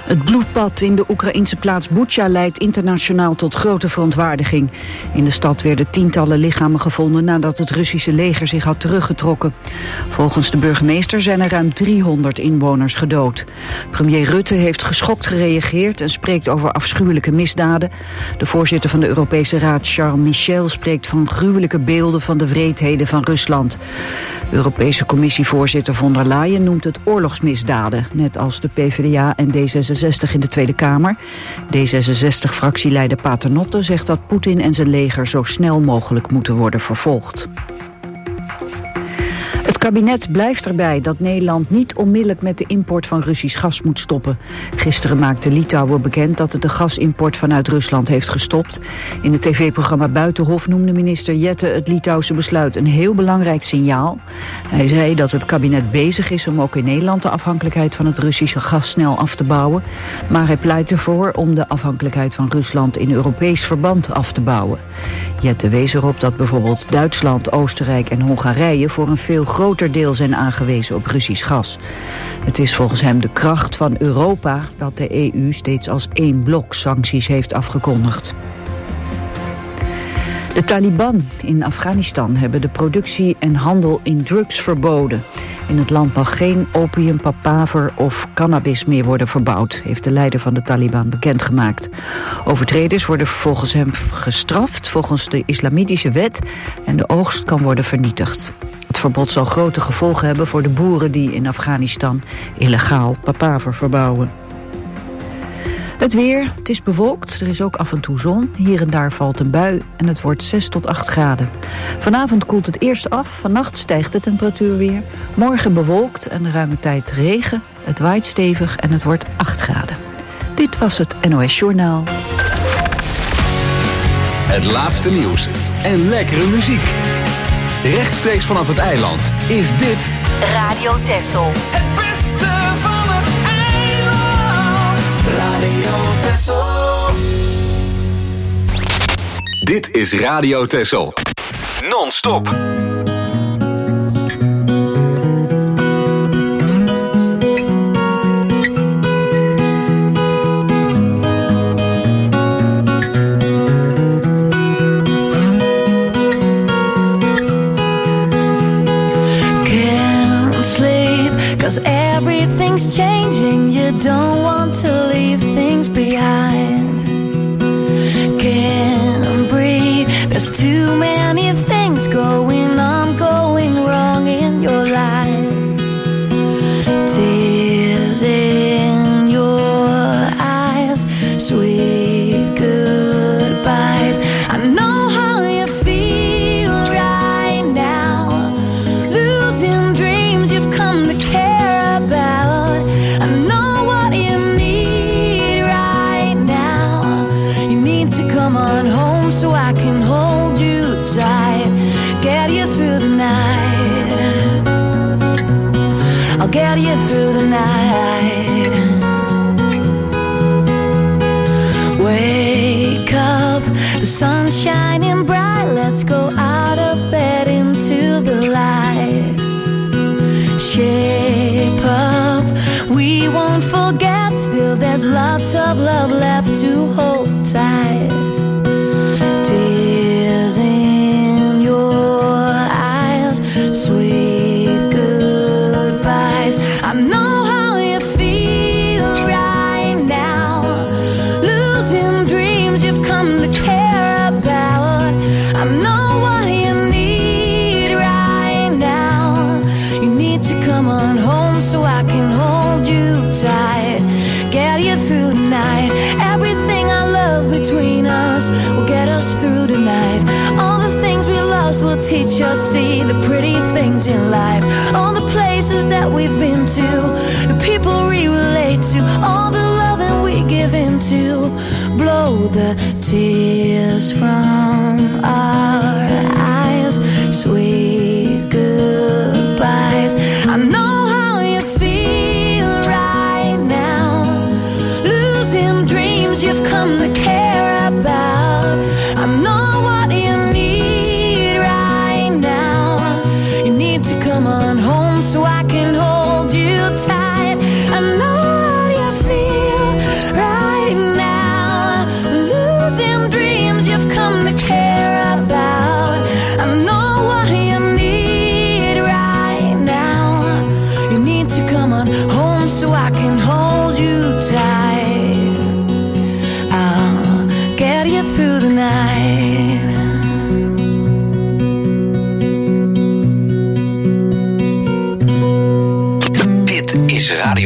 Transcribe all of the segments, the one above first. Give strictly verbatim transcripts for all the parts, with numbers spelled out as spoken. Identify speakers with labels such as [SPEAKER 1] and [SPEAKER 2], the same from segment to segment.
[SPEAKER 1] Het bloedbad in de Oekraïnse plaats Bucha leidt internationaal tot grote verontwaardiging. In de stad werden tientallen lichamen gevonden nadat het Russische leger zich had teruggetrokken. Volgens de burgemeester zijn er ruim driehonderd inwoners gedood. Premier Rutte heeft geschokt gereageerd en spreekt over afschuwelijke misdaden. De voorzitter van de Europese Raad, Charles Michel, spreekt van gruwelijke beelden van de wreedheden van Rusland. Europese Commissievoorzitter von der Leyen noemt het oorlogsmisdaden, net als de P v d A en D zesenzestig in de Tweede Kamer. D zesenzestig-fractieleider Paternotte zegt dat Poetin en zijn leger zo snel mogelijk moeten worden vervolgd. Het kabinet blijft erbij dat Nederland niet onmiddellijk met de import van Russisch gas moet stoppen. Gisteren maakte Litouwen bekend dat het de gasimport vanuit Rusland heeft gestopt. In het tv-programma Buitenhof noemde minister Jette het Litouwse besluit een heel belangrijk signaal. Hij zei dat het kabinet bezig is om ook in Nederland de afhankelijkheid van het Russische gas snel af te bouwen. Maar hij pleit ervoor om de afhankelijkheid van Rusland in Europees verband af te bouwen. Jette wees erop dat bijvoorbeeld Duitsland, Oostenrijk en Hongarije voor een veel groter deel zijn aangewezen op Russisch gas. Het is volgens hem de kracht van Europa dat de E U steeds als één blok sancties heeft afgekondigd. De Taliban in Afghanistan hebben de productie en handel in drugs verboden. In het land mag geen opium, papaver of cannabis meer worden verbouwd, heeft de leider van de Taliban bekendgemaakt. Overtreders worden volgens hem gestraft volgens de islamitische wet en de oogst kan worden vernietigd. Het verbod zal grote gevolgen hebben voor de boeren die in Afghanistan illegaal papaver verbouwen. Het weer, het is bewolkt, er is ook af en toe zon. Hier en daar valt een bui en het wordt zes tot acht graden. Vanavond koelt het eerst af, vannacht stijgt de temperatuur weer. Morgen bewolkt en ruime tijd regen. Het waait stevig en het wordt acht graden. Dit was het N O S Journaal.
[SPEAKER 2] Het laatste nieuws en lekkere muziek. Rechtstreeks vanaf het eiland is dit
[SPEAKER 3] Radio Texel.
[SPEAKER 4] Het beste van het eiland. Radio Texel.
[SPEAKER 2] Dit is Radio Texel. Non-stop.
[SPEAKER 5] Everything's changing, you don't want to leave things behind. Can't breathe, there's too many things going on, going wrong in your life. Tears in your eyes, sweet goodbyes. I know how you feel right now, losing dreams you've come to care. I know what you need right now. You need to come on home so I can hold you tight, get you through the night. I'll get you through the night. Wake up, the sun's shining bright. Let's go out of bed into the light. Shape up, we won't forget, still there's lots of love left to hold tight. Tears in your eyes, sweet goodbyes. I know how you feel right now, losing dreams you've come to care about. I know what you need right now. You need to come on home so I can hold you tight, get you through the night. Everything I love between us will get us through the night. All the things we lost will teach us, see the pretty things in life. All the places that we've been to, the people we relate to, all the loving we give into. Blow the tears from our eyes, sweet goodbyes. I know how you feel right now, losing dreams you've come to care about. I know what you need right now. You need to come on home so I can hold you tight. I know what you feel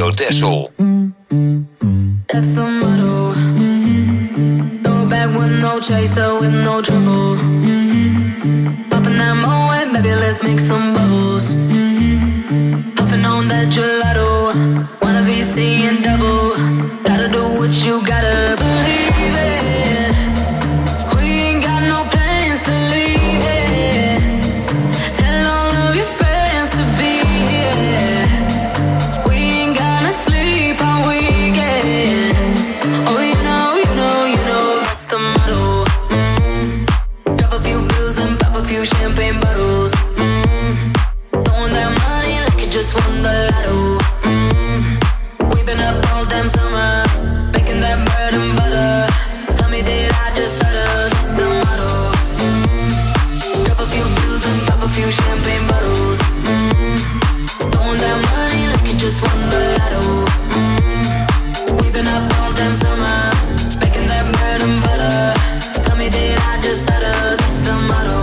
[SPEAKER 3] Radio Texel.
[SPEAKER 5] That's the motto. Throw it back with no chaser, with no trouble. Popping that moe, baby, let's make some bubbles. Puffing on that gelato. Wanna be seeing double. Gotta do what you gotta believe it. We ain't got no plans to leave it. Tell all of your friends to be here. We ain't gonna sleep all weekend. Oh, you know, you know, you know that's the motto. Mm. Drop a few bills and pop a few champagne bottles. Mm. Throwing that money like you just won the lotto. Mm. We've been up all damn summer, baking that bread and butter. Tell me, did I just stutter? That's the motto. Mm. Drop a few bills and pop a few champagne bottles. Mm. Throwing that money like you just won the lotto. Mm. We've been up all damn summer, baking that bread and butter. Tell me, did I just stutter? That's the motto.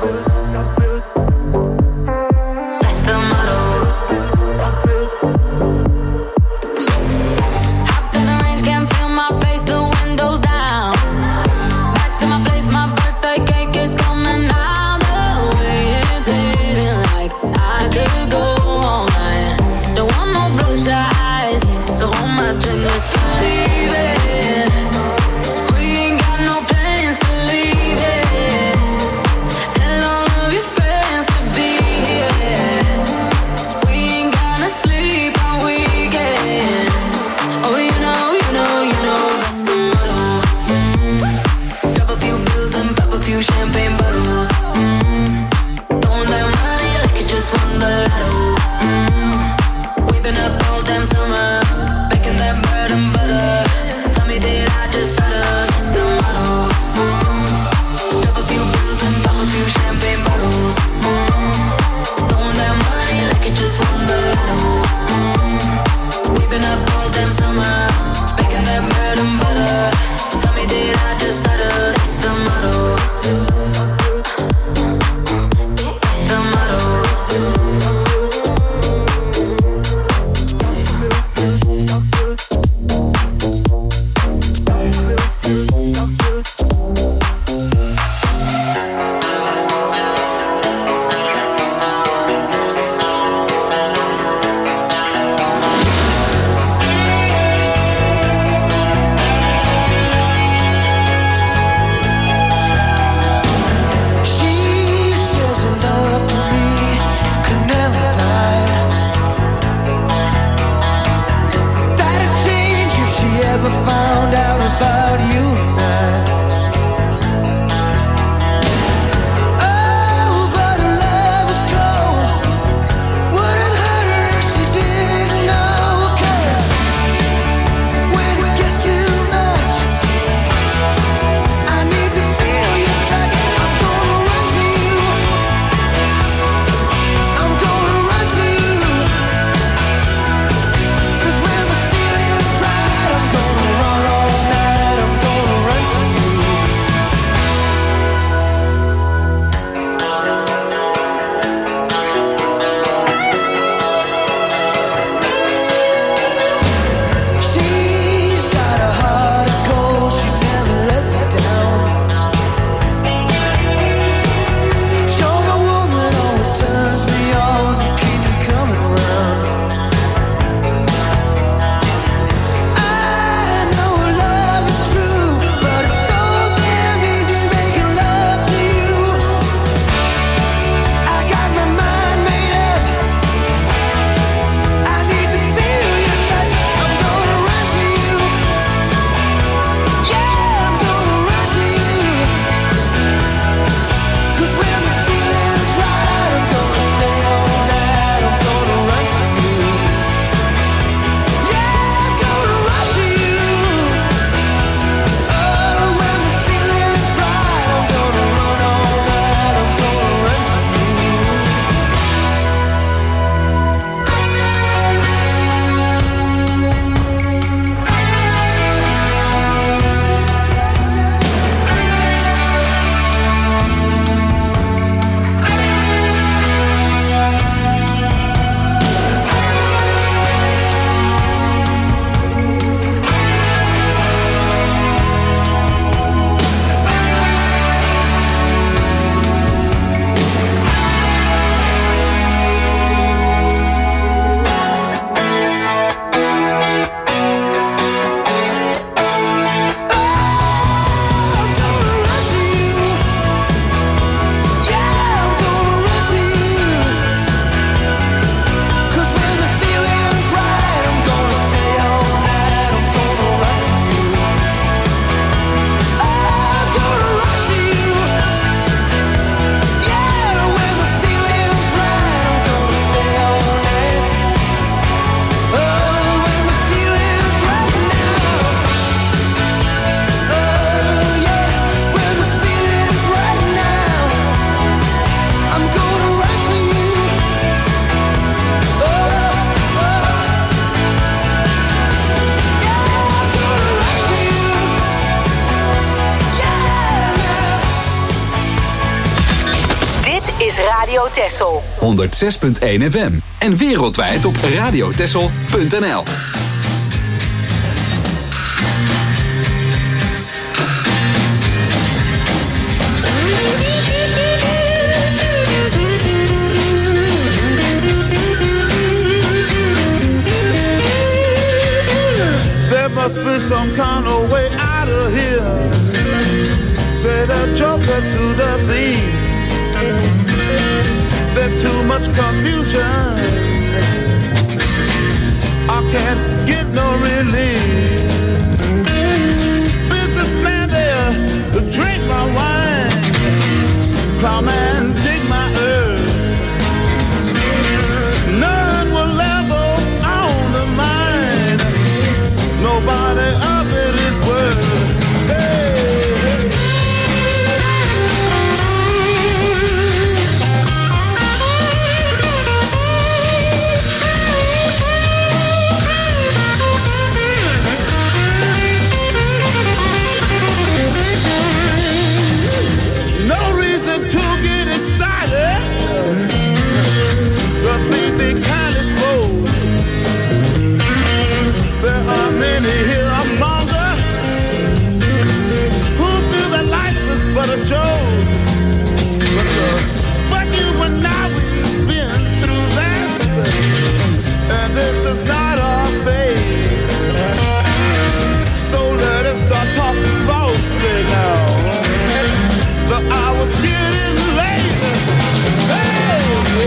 [SPEAKER 5] That's the motto. Hopped in the range, can't feel my face, the windows down. Back to my place, my birthday cake is coming out. The way it's hitting like I could go all night. Don't want no blue eyes, so hold my drink, let's believe it.
[SPEAKER 3] is Radio Texel.
[SPEAKER 2] honderd zes punt één F M. En wereldwijd op radiotexel punt n l.
[SPEAKER 6] Must be some kind of way out of here. Say the joker to the thief. There's too much confusion. I can't get no relief. Businessman there, drink my wine. Plowman, dig my earth. None will level on the mine. Nobody of it is worth. Hey, hey. No reason to get excited. The thief be kind of slow. There are many here among us who feel that life is but a joke. But, uh, but you and I, we've been through that, and this is not our fate. So let us start talking falsely now. The hour's getting late. Hey!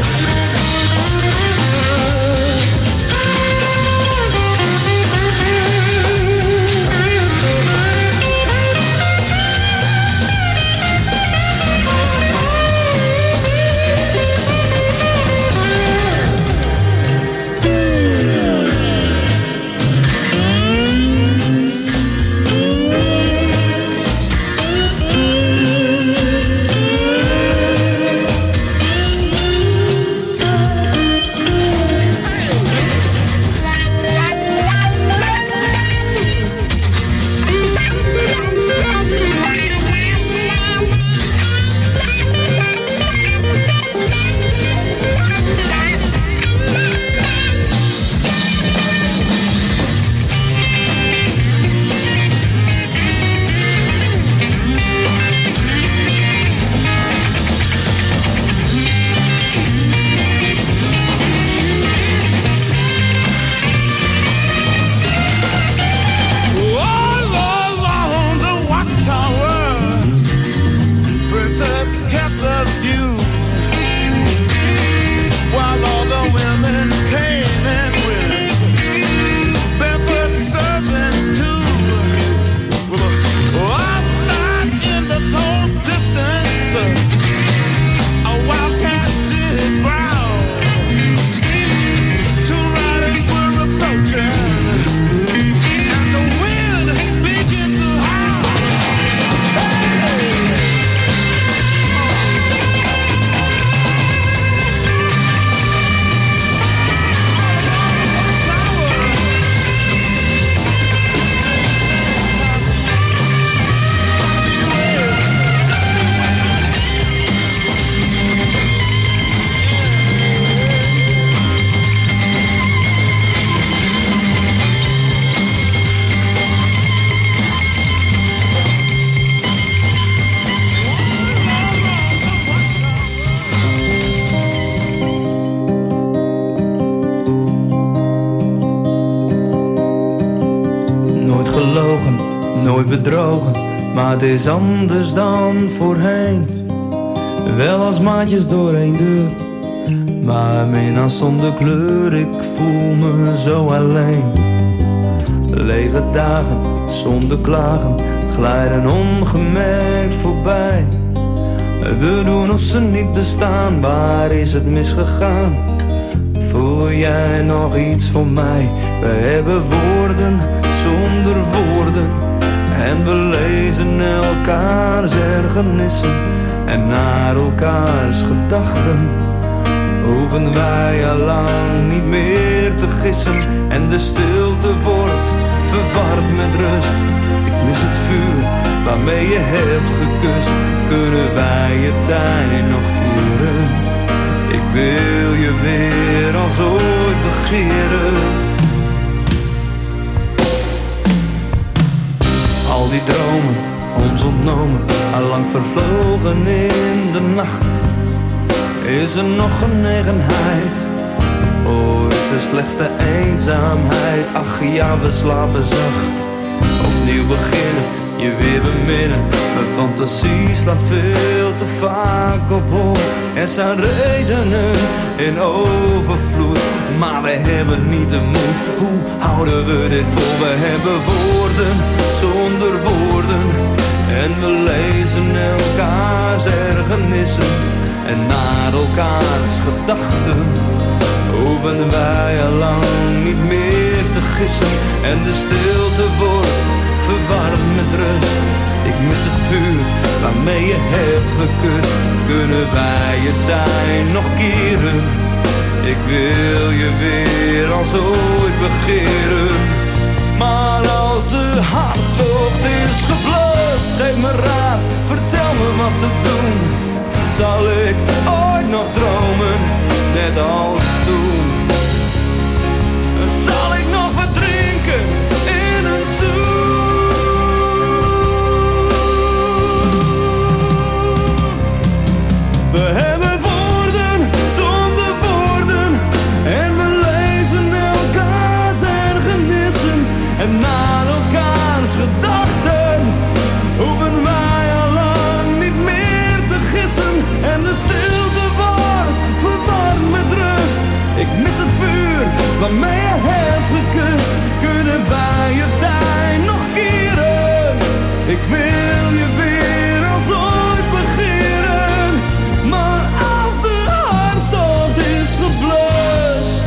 [SPEAKER 7] Nooit bedrogen, maar het is anders dan voorheen. Wel als maatjes door één deur, maar minnaar zonder kleur. Ik voel me zo alleen. Lege dagen zonder klagen glijden ongemerkt voorbij. We doen of ze niet bestaan, waar is het misgegaan? Voel jij nog iets voor mij? We hebben woorden zonder woorden. En we lezen elkaars ergernissen en naar elkaars gedachten. Hoeven wij al lang niet meer te gissen. En de stilte wordt verward met rust. Ik mis het vuur waarmee je hebt gekust, kunnen wij je tijd nog keren. Ik wil je weer als ooit begeren. Al die dromen, ons ontnomen, allang vervlogen in de nacht. Is er nog genegenheid? Oh, is er slechts de eenzaamheid? Ach ja, we slapen zacht. Opnieuw beginnen, je weer beminnen. Mijn fantasie slaat veel te vaak op hol. Er zijn redenen in overvloed, maar we hebben niet de moed. Hoe houden we dit vol? We hebben woorden zonder woorden. En we lezen elkaars ergernissen. En naar elkaars gedachten hoeven wij al lang niet meer te gissen. En de stilte wordt verwarmd met rust. Ik mis het vuur waarmee je hebt gekust. Kunnen wij je tijd nog keren? Ik wil je weer als ooit begeren. Maar als de hartstocht is geblust, geef me raad, vertel me wat te doen. Zal ik ooit nog dromen, net als toen? Zal ik nog verdrinken in een zoen? We hebben woorden zonder woorden. En we lezen elkaars ergernissen. En naar elkaars gedachten hoeven wij al lang niet meer te gissen. En de stilte wordt verwarmd met rust. Ik mis het vuur waarmee je hebt gekust. Kunnen wij je tijd nog keren? Ik wil je weer als ooit begeren. Maar als de hartstocht is geblust,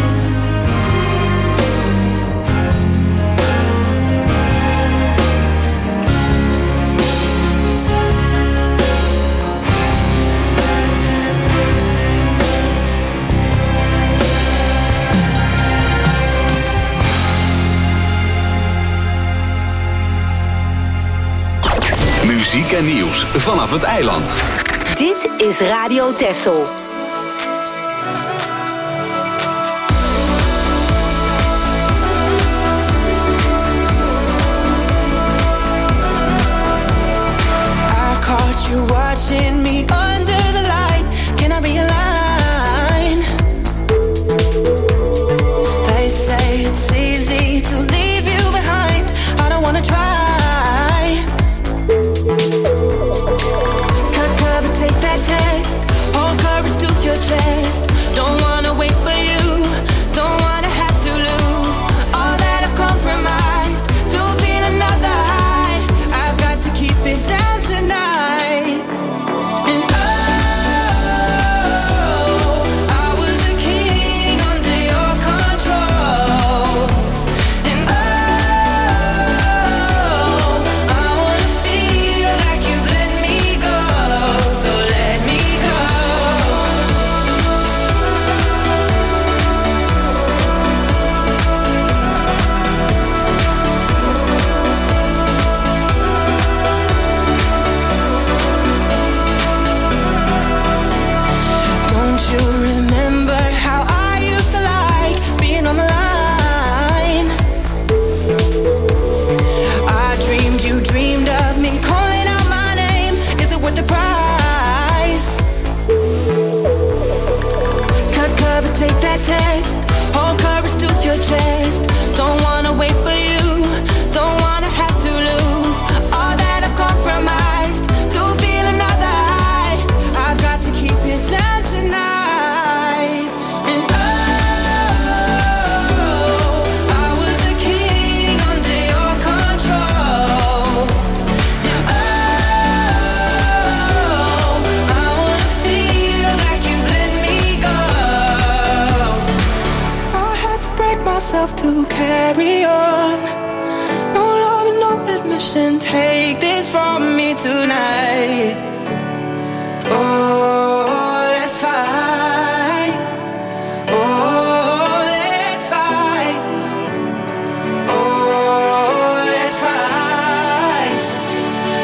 [SPEAKER 2] muziek en nieuws vanaf het eiland.
[SPEAKER 3] Dit is Radio Texel.
[SPEAKER 5] I caught you watching me under the light. Can I be a line? They say it's easy to leave you behind. I don't wanna try. Cut cover, take that test. Hold courage to your chest. Don't wanna wait for you. Don't wanna have to lose all that I've compromised to feel another high. I've got to keep it down tonight. And oh, I was a king under your control. And oh, I wanna feel like you've let me go. So let me go. Don't you remember how I used to like being on the line? I dreamed you dreamed of me calling out my name. Is it worth the price? Cut cover, take that test. Hold courage to your chest. Don't wanna wait for you. Don't wanna have to lose all that I've compromised to feel another high. I've got to keep it down tonight. And oh, I was a king under your control. And oh, I wanna feel like you've let me go. I had to break myself to carry on. No love and no admission. Take this from me tonight. Oh, let's fight. Oh, let's fight. Oh, let's fight.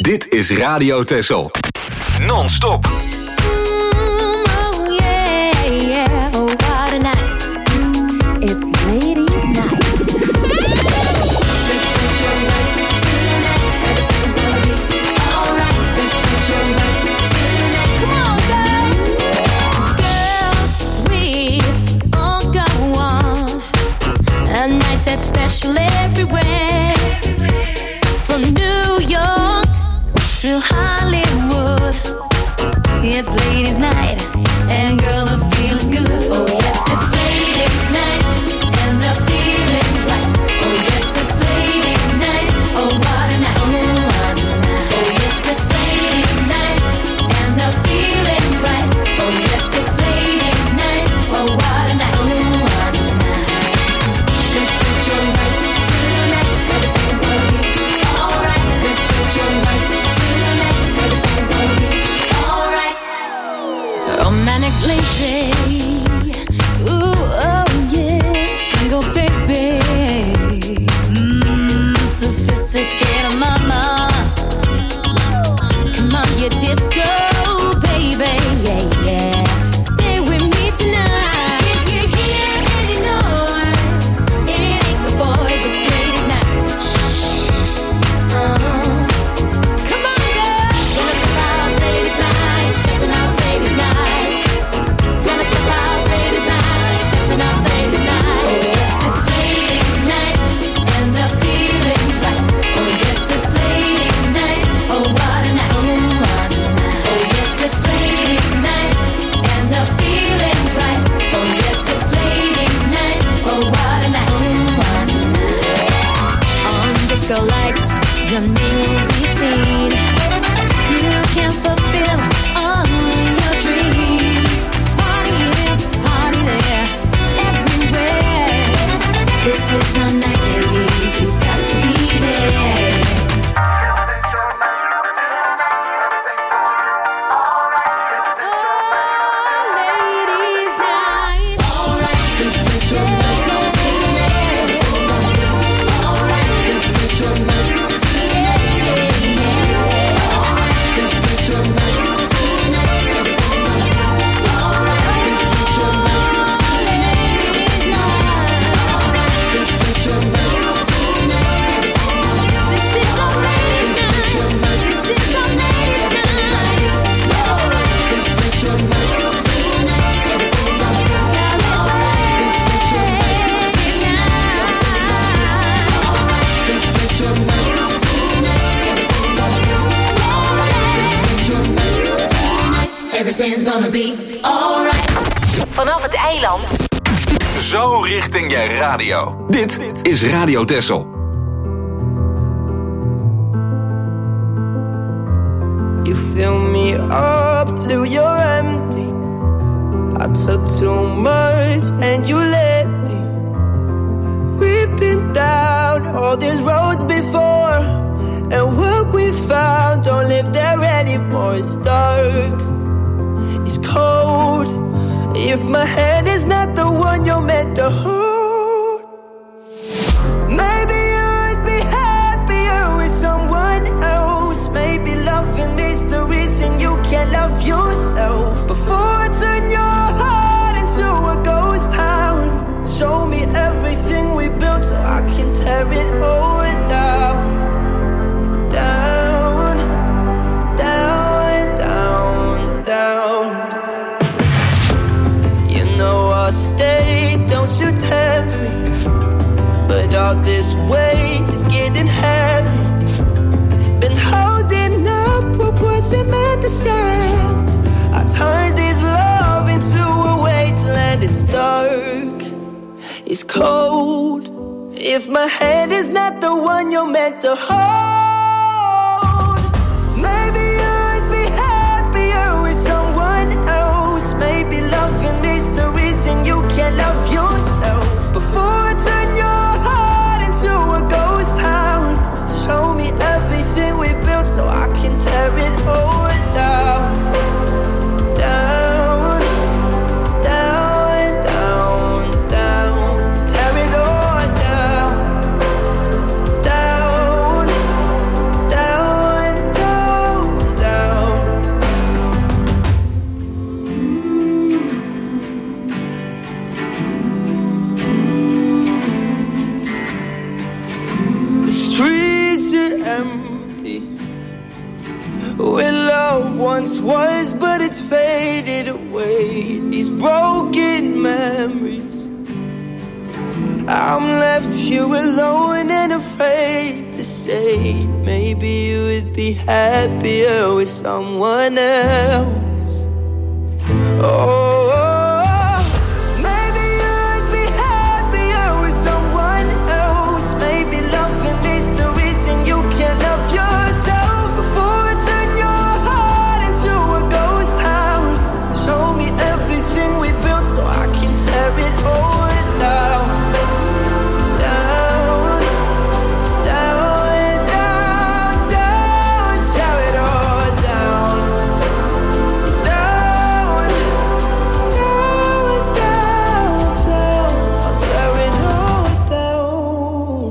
[SPEAKER 2] Dit is Radio Texel. Non-stop.
[SPEAKER 5] Special everywhere, from New York to Hollywood. It's ladies' night, and girl, the feeling's good. Oh yes, it's ladies' night, and the feeling's right. Oh yes, it's ladies' night. Oh what a night, oh what a night. Oh yes, it's ladies' night, and the feeling's right. Oh yes, it's ladies' night. Oh what a night, oh what a night. This is your night tonight. Everything's gonna be alright. This is your night tonight. Everything's gonna be alright. Romantic lady, ooh, oh yeah, single baby, mm, sophisticated mama. Come on, you disco baby, yeah, yeah. Stay with me tonight. If you hear any noise, it ain't the boys, it's ladies' night. Shh, uh-huh. Come on, girl. Gonna step out ladies' night, stepping out ladies' night. Gonna step out ladies' night, stepping out ladies' night. Oh yes, it's ladies' night, and the feeling's right. Oh yes, it's ladies' night. Oh what a night, oh what a night. Oh yes, it's ladies' night, and the feeling's right. Oh yes, it's ladies' night. Oh what a night, oh what a night. On disco lights, your name will be seen. You can fulfill all your dreams. Party here, party there, everywhere. This is our night, ladies. You've got to be there. Oh, ladies' night. Alright, this is your night. Alright, this is your night. Alright, this is your night. Alright, this is your night. This is your night. This is our ladies' night. This is our ladies' night. This is your night. Everything's gonna be alright.
[SPEAKER 3] Vanaf het eiland.
[SPEAKER 2] Zo richting je radio. Dit is Radio Texel.
[SPEAKER 7] You fill me up till you're empty. I took too much and you let me. We've been down all these roads before, and what we found don't live there anymore. It's dark, it's cold. If my hand is not the one you're meant to hold, maybe I'd be happier with someone else. Maybe loving is the reason you can't love yourself. Before I turn your heart into a ghost town, show me everything we built so I can tear it all down. Down, down, down, down. You know I'll stay, don't you tempt me. But all this weight is getting heavy. Been holding up what wasn't meant to stand. I turned this love into a wasteland. It's dark, it's cold. If my hand is not the one you're meant to hold, maybe I'd be happier with someone else. Maybe loving is the reason you can't love yourself. Before I turn your heart into a ghost town, show me everything we built so I can tear it all down. Down, down, down, down. Tear it all down. Down, down, down.
[SPEAKER 8] once was, but it's faded away. These broken memories. I'm left here alone and afraid to say, maybe you would be happier with someone else. Oh, maybe you'd be happier with someone else. Maybe loving is the reason you can't love yourself. Before I turn your heart into a ghost town, show me everything we built so I can tear it all down. Down, down, down, down, tear it all down. Down, down, down, down, I'll tear it all down.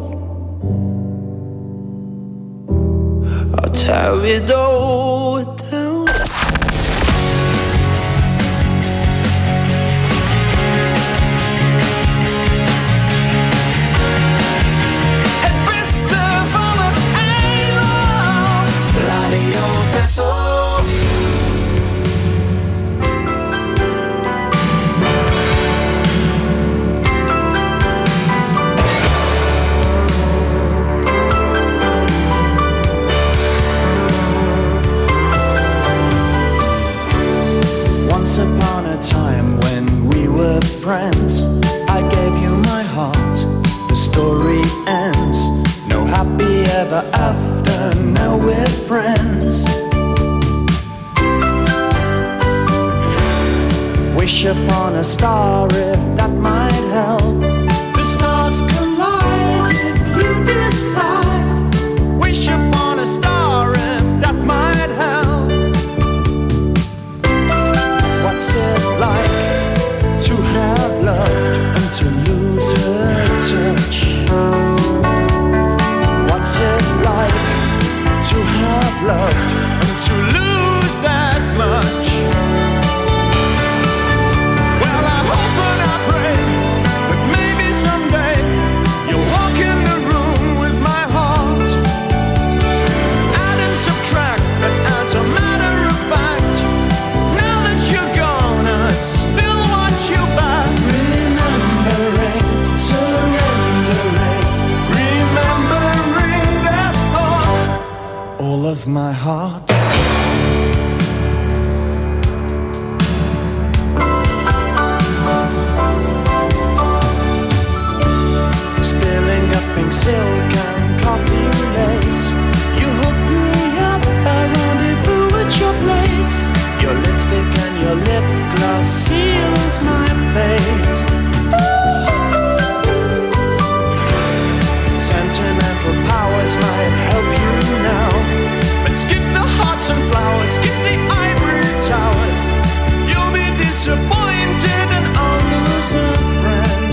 [SPEAKER 8] I'll tear it all down.
[SPEAKER 4] Het beste van het eiland. Radio Texel.
[SPEAKER 9] Once upon a time when we were friends, I gave you my heart, the story ends. No happy ever after, now we're friends. Wish upon a star if that might help. The stars collide if you decide. Wish upon a star if that might help. What's it like to have loved and to lose her touch? What's it like to have loved and to lose that much? Well, I hope and I pray that maybe someday you'll walk in the room with my heart. Add and subtract, but as a matter of fact, now that you're gone, I still want you back. Remembering, surrendering, remembering that thought, all of my heart. Spilling up pink silk and coffee lace, you hooked me up, I rendezvous at your place. Your lipstick and your lip gloss seals my fate. Sentimental powers might help you now, but skip the hearts and flowers, skip the ivory towers. You'll be disappointed and I'll lose a friend.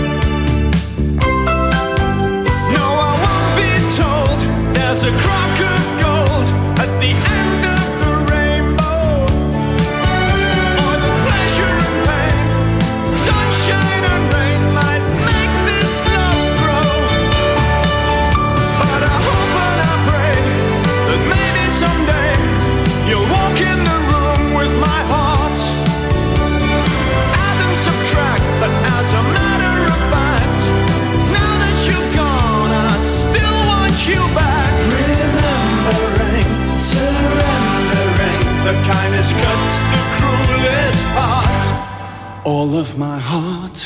[SPEAKER 9] No, I won't be told there's a crock of gold at the end of the rainbow, or the pleasure and pain, sunshine and rain might make this love grow. But I hope and I pray that maybe someday you'll walk in the room with my heart. Add and subtract, but as a matter of fact, now that you're gone, I still want you back. Remembering, surrendering, the kindest cuts the cruelest part, all of my heart.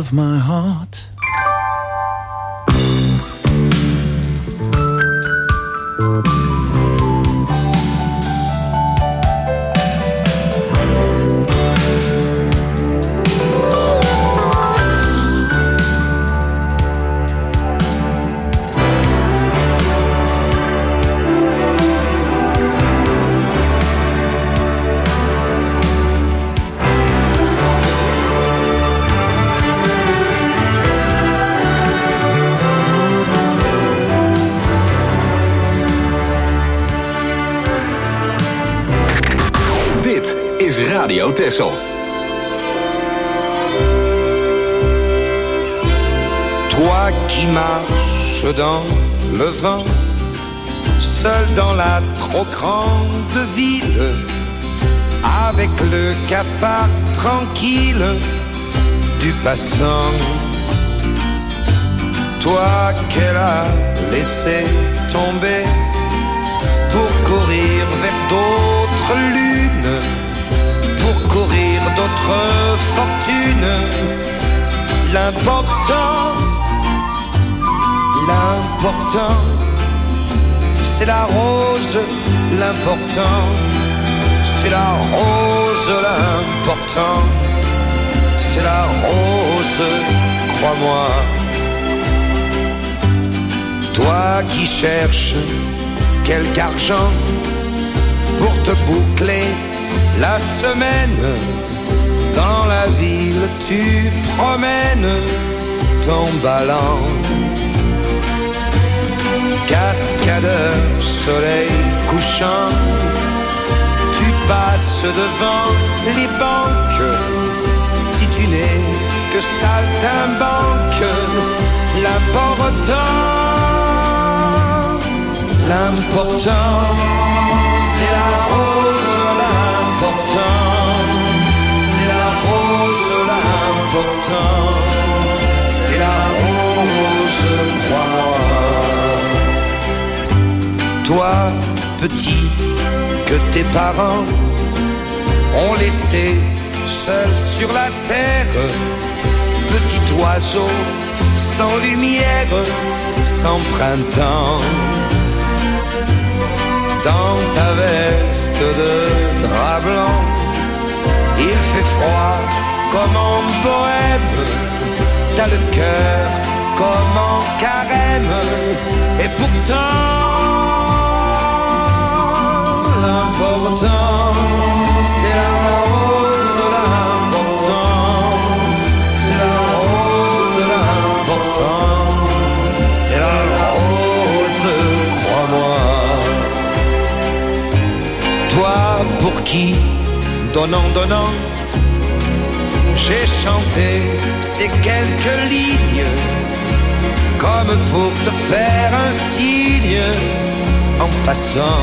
[SPEAKER 10] of my heart.
[SPEAKER 2] Radio Texel.
[SPEAKER 11] Toi qui marches dans le vent, seul dans la trop grande ville, avec le cafard tranquille du passant. Toi qu'elle a laissé tomber pour courir vers d'autres lunes, pour courir d'autres fortunes. L'important, l'important, c'est la rose. L'important, c'est la rose. L'important, c'est la rose, crois-moi. Toi qui cherches quelque argent pour te boucler la semaine, dans la ville tu promènes ton ballon. Cascadeur, soleil couchant, tu passes devant les banques. Si tu n'es que saltimbanque, l'important, l'important, c'est la rose. L'important, c'est la rose. L'important, c'est la rose, crois-moi. Toi, petit, que tes parents ont laissé seul sur la terre, petit oiseau sans lumière, sans printemps. Dans ta veste de drap blanc, il fait froid comme en bohème. T'as le cœur comme en carême. Et pourtant, l'important, c'est la rose. L'important, c'est la rose. L'important, c'est la rose, crois-moi. Toi pour qui, donnant, donnant, j'ai chanté ces quelques lignes, comme pour te faire un signe en passant.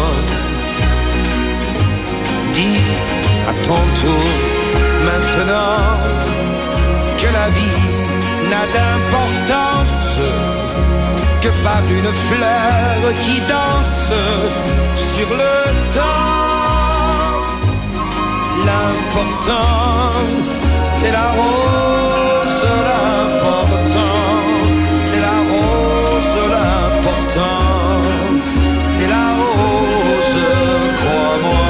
[SPEAKER 11] Dis à ton tour maintenant que la vie n'a d'importance que par une fleur qui danse sur le temps. L'important, c'est la rose. L'important, c'est la rose. L'important, c'est la rose, crois-moi.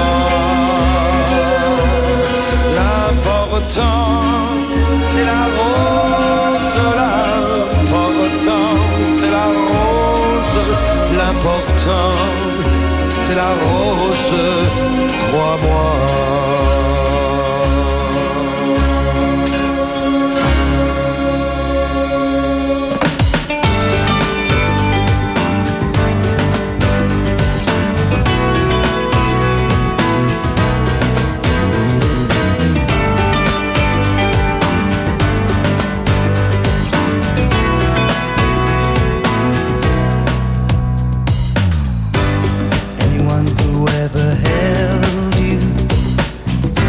[SPEAKER 11] L'important, c'est la rose. L'important, c'est la rose. L'important, c'est la rose, crois-moi.
[SPEAKER 8] Anyone who ever held you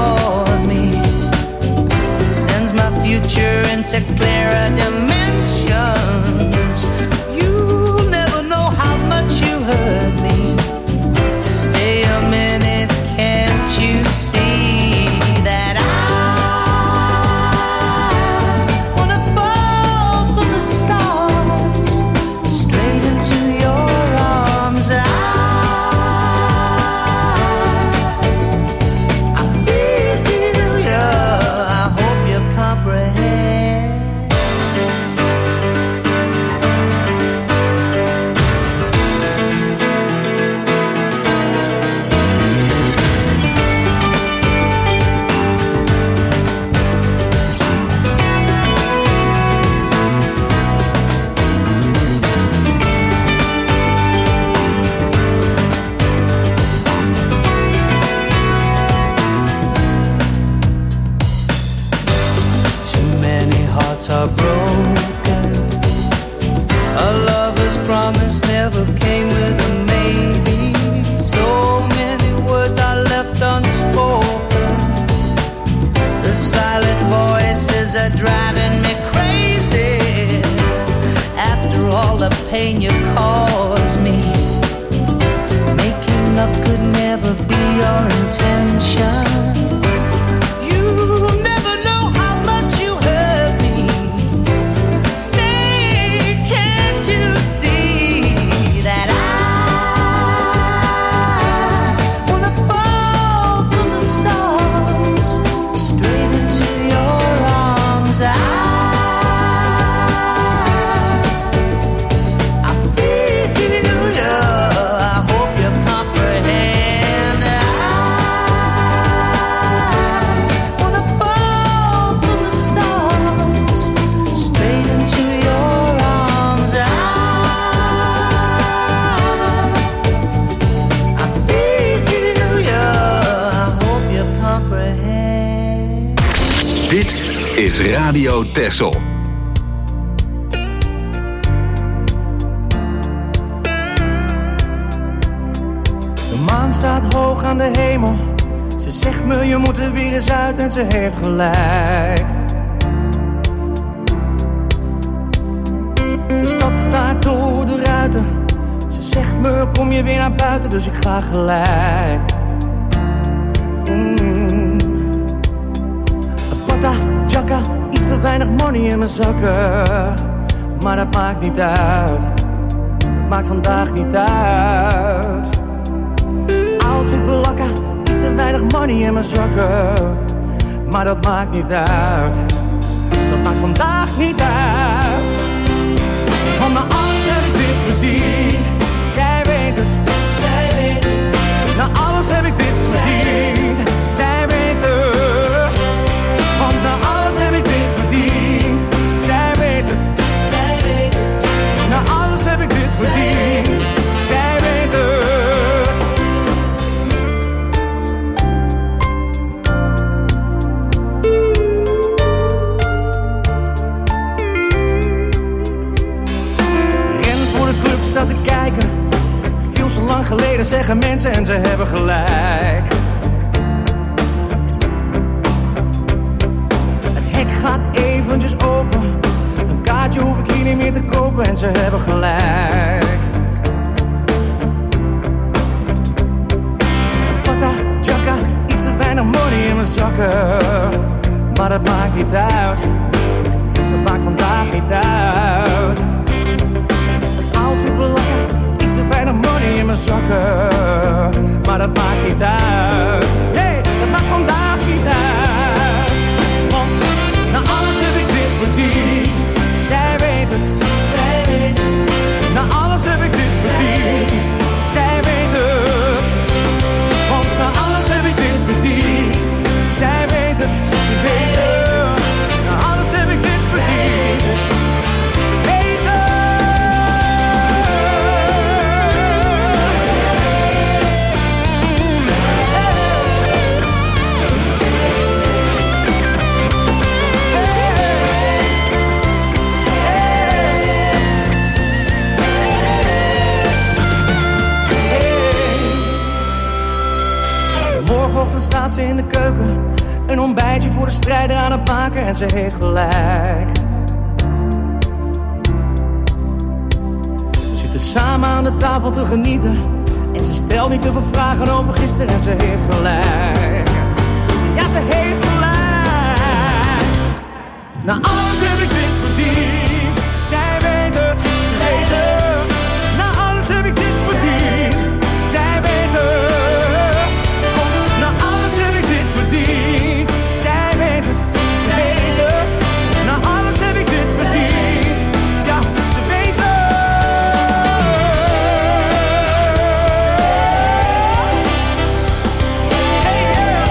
[SPEAKER 8] toward me. It sends my future into clearer dimensions. You'll never know how much you hurt me. Stay a minute, can't you see that I wanna fall from the stars straight into your arms? I are broken. A lover's promise never came with a maybe. So many words are left unspoken. The silent voices are driving me crazy. After all the pain you caused me, making up could never be your intention.
[SPEAKER 2] Is Radio Texel.
[SPEAKER 10] De maan staat hoog aan de hemel. Ze zegt me je moet er weer eens uit en ze heeft gelijk. De stad staart door de ruiten. Ze zegt me kom je weer naar buiten, dus ik ga gelijk. Mm. Pata, jacka, iets te weinig money in mijn zakken. Maar dat maakt niet uit. Dat maakt vandaag niet uit. Outfit blakka, iets te weinig money in mijn zakken. Maar dat maakt niet uit. Dat maakt vandaag niet uit. Van mijn alles heb ik dit verdiend. Zij weet het, zij weet het. Na alles heb ik dit verdiend. Zij weet het. Want na alles heb ik dit verdiend. Zij weet het, zij weet het. Na alles heb ik dit verdiend. Zij weet het. Ren voor de club staat te kijken. Veel zo lang geleden zeggen mensen en ze hebben gelijk. Gaat eventjes open. Een kaartje hoef ik hier niet meer te kopen en ze hebben gelijk. Pata, jacka, iets te weinig money in mijn zakken. Maar dat maakt niet uit. Dat maakt vandaag niet uit. Een outfit blakken, iets te weinig money in mijn zakken. Maar dat maakt niet uit. Nee, dat maakt vandaag niet uit. Want na alles heb ik dit verdiend. Zij weet het, zij weet het. Na alles heb ik dit verdiend. Zij weet het. Want na alles heb ik dit verdiend. Zij weet het, ze weet het. Na alles heb ik dit verdiend. Ze weet het. Hey. de keuken, een ontbijtje voor de strijder aan het maken en ze heeft gelijk. We zitten samen aan de tafel te genieten en ze stelt niet te veel vragen over gisteren en ze heeft gelijk. Ja, ze heeft gelijk. Na alles heb ik dit verdiend, zij weet het, ze weet het. Na alles heb ik dit verdiend, zij weet het. Want na alles heb ik dit verdiend, zij weet het, ze weet het. Na alles heb ik dit verdiend, ja, ze weet het. Hey,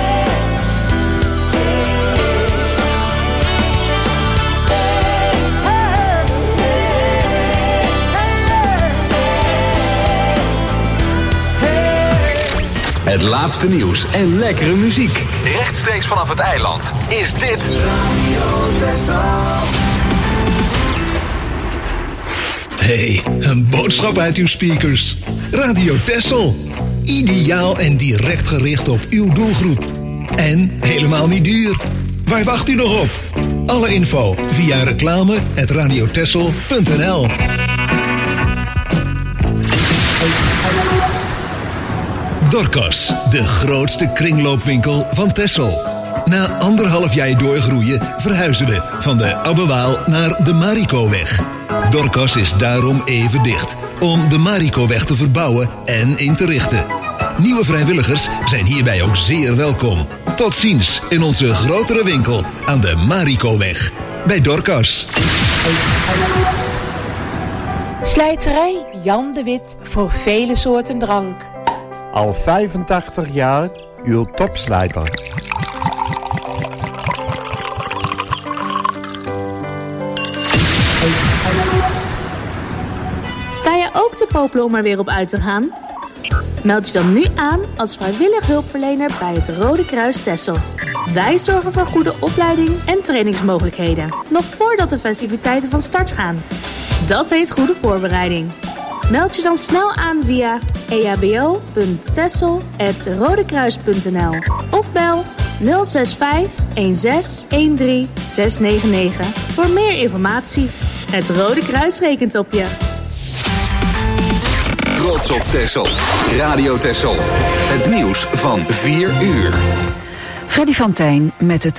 [SPEAKER 2] Het laatste nieuws en lekkere muziek. Rechtstreeks vanaf het eiland is dit Radio Texel.
[SPEAKER 12] Hey, een boodschap uit uw speakers. Radio Texel. Ideaal en direct gericht op uw doelgroep. En helemaal niet duur. Waar wacht u nog op? Alle info via reclame at radiotexel punt n l. Dorcas, de grootste kringloopwinkel van Texel. Na anderhalf jaar doorgroeien verhuizen we van de Abbewaal naar de Marikoweg. Dorcas is daarom even dicht, om de Marikoweg te verbouwen en in te richten. Nieuwe vrijwilligers zijn hierbij ook zeer welkom. Tot ziens in onze grotere winkel aan de Marikoweg. Bij Dorcas.
[SPEAKER 13] Slijterij Jan de Wit voor vele soorten drank.
[SPEAKER 14] Al vijfentachtig jaar uw topslijter.
[SPEAKER 15] Sta je ook te popelen om er weer op uit te gaan? Meld je dan nu aan als vrijwillig hulpverlener bij het Rode Kruis Texel. Wij zorgen voor goede opleiding en trainingsmogelijkheden, nog voordat de festiviteiten van start gaan. Dat heet goede voorbereiding. Meld je dan snel aan via e h b o punt texel apenstaartje rodekruis punt n l of bel nul zes vijf een zes een drie zes negen negen voor meer informatie. Het Rode Kruis rekent op je.
[SPEAKER 2] Trots op Texel. Radio Texel. Het nieuws van vier uur.
[SPEAKER 1] Freddy van Tijn met het